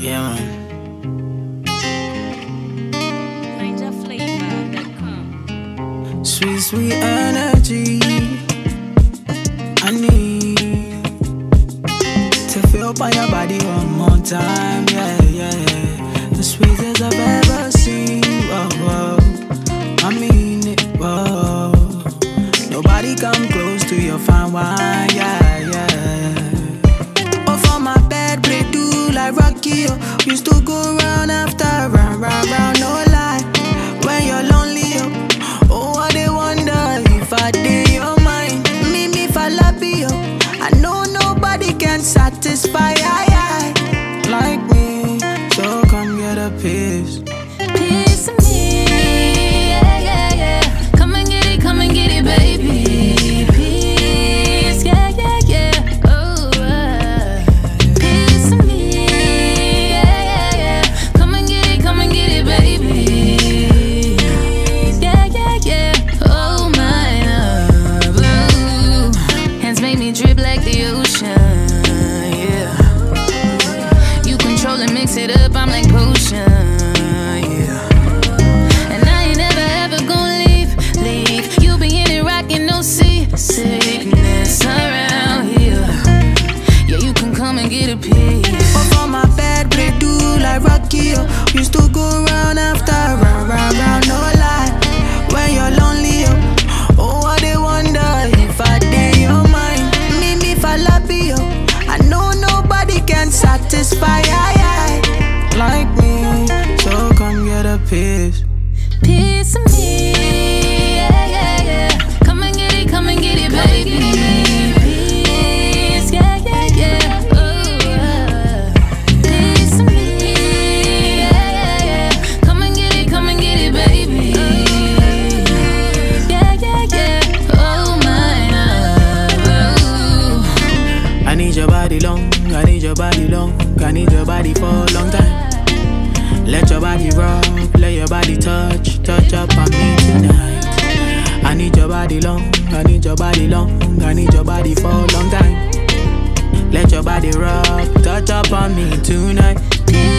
Yeah, man. NinjaFlavor.com. Sweet, sweet energy. I need to feel by your body one more time. Yeah, yeah. The sweetest I've ever seen. Whoa, whoa. I mean it. Whoa. Nobody come close to your fine wine. Yeah, yeah. Off on my bed, play do like Rocky. Oh. Used to go round after round, round, round. No lie. When you're lonely, oh, I dey wonder if I did your mind. Me falapio. I know nobody can satisfy I like me. So come get a piece. Piece of me, yeah, yeah, yeah. Come and get it, baby. Piece, yeah, yeah, yeah. Oh, piece of me, yeah, yeah, yeah. Come and get it, baby. Yeah, yeah, yeah. Oh, my love. Ooh. Hands make me drip like the ocean, yeah. You control and mix it up, I'm like potion. Sickness around here. Yeah, you can come and get a piece. Off on my bed, play do like Rocky. Oh. Used to go round after round, round, round. No lie. When you're lonely, oh, I dey wonder if I did your mind. Me falapio. I know nobody can satisfy I like me. So come get a piece. Piece of me, yeah, yeah, yeah. Come and get it, baby. Piece, yeah, yeah, yeah. Ooh, piece of me, yeah, yeah, yeah. Come and get it, baby. Yeah, yeah, yeah. Oh, my love. I need your body long, I need your body long, I need your body for a long time. Let your body rock, let your body touch up on me tonight. I need your body long, I need your body long, I need your body for a long time. Let your body rock, touch up on me tonight.